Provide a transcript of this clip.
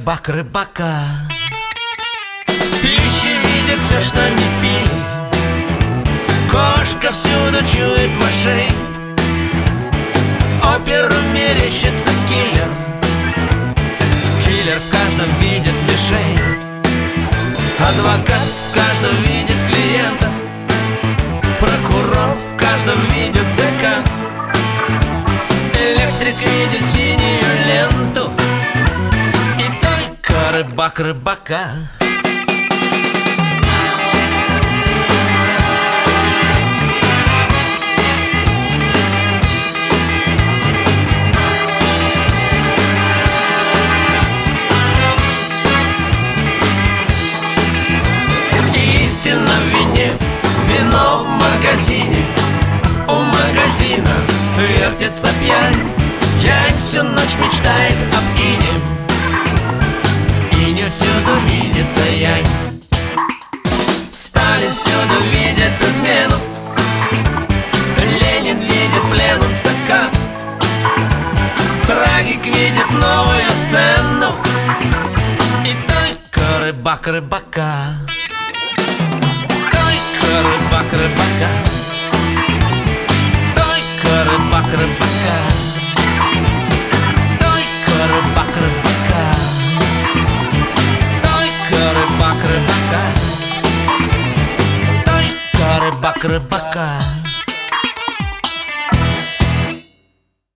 рыбак рыбака. Пищи видит все, что не пили. Кошка всюду чует мышей. Оперу мерещится киллер. Киллер в каждом видит мишень. Адвокат в каждом видит клиента. Прокурор в каждом видит зэка. Электрик видит синюю ленту. И только рыбак рыбака. Истина в вине, вино в магазине. У магазина вертится пьянь. Янь всю ночь мечтает об ине. Ине всюду видится янь. Сталин всюду видит измену. Ленин видит пленум ЦК. Трагик видит новую сцену. И только рыбак рыбака. Рыбак рыбака. Только рыбак рыбака. Только рыбак рыбака. Только рыбак рыбака. Только рыбак рыбака.